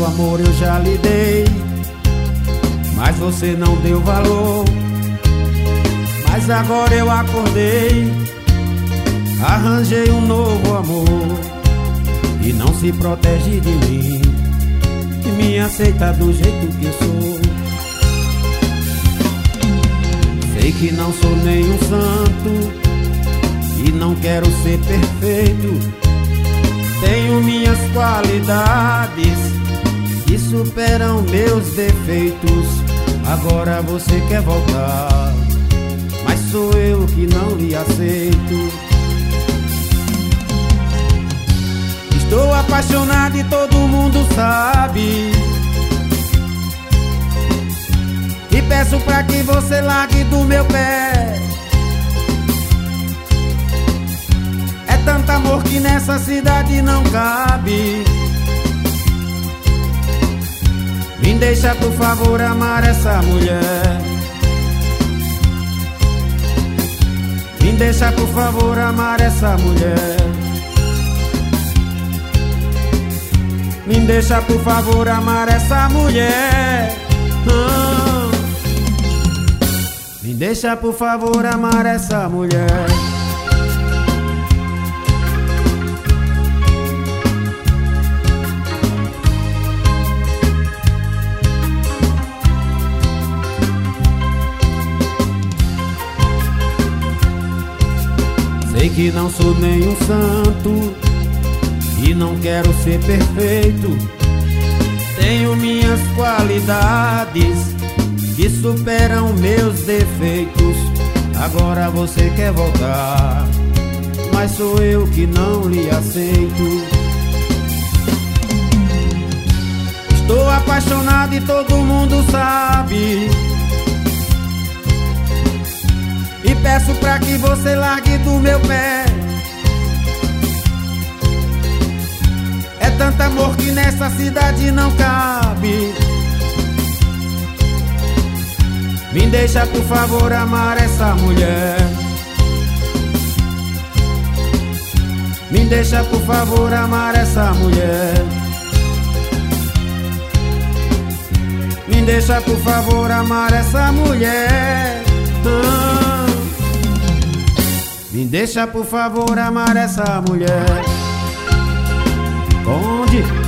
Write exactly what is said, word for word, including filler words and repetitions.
Tanto amor eu já lhe dei, mas você não deu valor. Mas agora eu acordei, arranjei um novo amor, e não se protege de mim, e me aceita do jeito que eu sou. Sei que não sou nenhum santo e não quero ser perfeito. Tenho minhas qualidades que superam meus defeitos. Agora você quer voltar, mas sou eu que não lhe aceito. Estou apaixonado e todo mundo sabe, e peço pra que você largue do meu pé. É tanto amor que nessa cidade não cabe. Me deixa por favor amar essa mulher. Me deixa por favor amar essa mulher. Me deixa por favor amar essa mulher. Ah. Me deixa por favor amar essa mulher. Sei que não sou nenhum santo e não quero ser perfeito. Tenho minhas qualidades que superam meus defeitos. Agora você quer voltar, mas sou eu que não lhe aceito. Estou apaixonado e todo mundo sabe, e peço pra que você largue do meu pé. É tanto amor que nessa cidade não cabe. Me deixa por favor amar essa mulher. Me deixa por favor amar essa mulher. Me deixa por favor amar essa mulher. Ah. Me deixa por favor amar essa mulher. Onde?